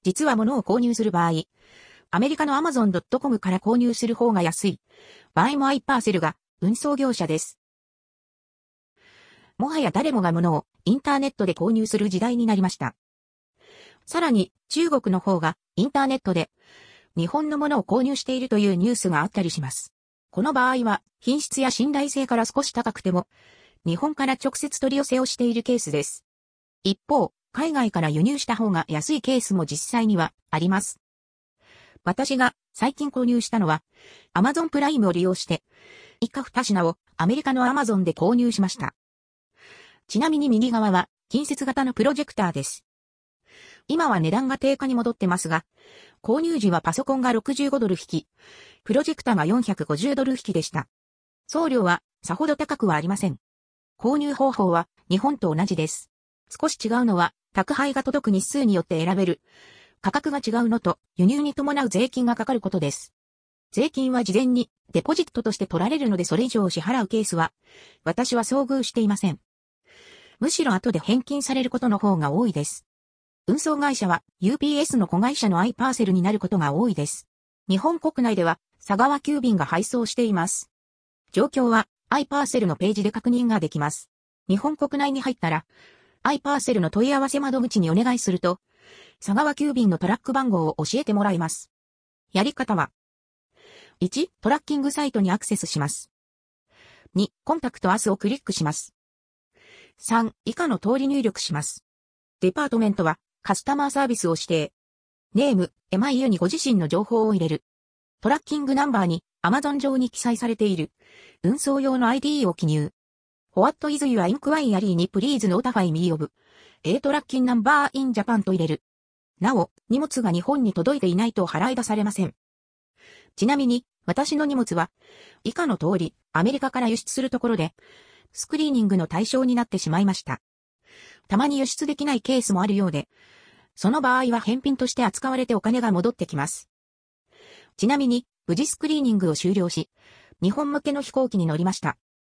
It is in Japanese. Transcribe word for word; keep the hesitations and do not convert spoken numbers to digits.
実は物を購入する場合、アメリカの アマゾンドットコム から購入する方が安い場合も アイパーセルが運送業者です。もはや誰もが物をインターネットで購入する時代になりました。さらに中国の方がインターネットで日本のものを購入しているというニュースがあったりします。この場合は品質や信頼性から少し高くても日本から直接取り寄せをしているケースです。一方、海外から輸入した方が安いケースも実際にはあります。私が最近購入したのは Amazon プライムを利用して以下に品をアメリカの Amazon で購入しました。ちなみに右側は近接型のプロジェクターです。今は値段が低下に戻ってますが、購入時はパソコンがろくじゅうごドル引き、プロジェクターがよんひゃくごじゅうドル引きでした。送料はさほど高くはありません。購入方法は日本と同じです。少し違うのは宅配が届く日数によって選べる価格が違うのと輸入に伴う税金がかかることです。税金は事前にデポジットとして取られるのでそれ以上支払うケースは私は遭遇していません。むしろ後で返金されることの方が多いです。運送会社は ユーピーエス の子会社の アイパーセルになることが多いです。日本国内では佐川急便が配送しています。状況は アイパーセルのページで確認ができます。日本国内に入ったら アイパーセルの問い合わせ窓口にお願いすると佐川急便のトラック番号を教えてもらいます。やり方は、いち. トラッキングサイトにアクセスします。に. コンタクトアスをクリックします。さん. 以下の通り入力します。デパートメントはカスタマーサービスを指定。ネーム、エムアイユー にご自身の情報を入れる。トラッキングナンバーに Amazon 上に記載されている運送用の アイディー を記入。What is your inquiry に Please notify me of A tracking number in Japan と入れる。なお、荷物が日本に届いていないと払い出されません。ちなみに、私の荷物は、以下の通り、アメリカから輸出するところで、スクリーニングの対象になってしまいました。たまに輸出できないケースもあるようで、その場合は返品として扱われてお金が戻ってきます。ちなみに、無事スクリーニングを終了し、日本向けの飛行機に乗りました。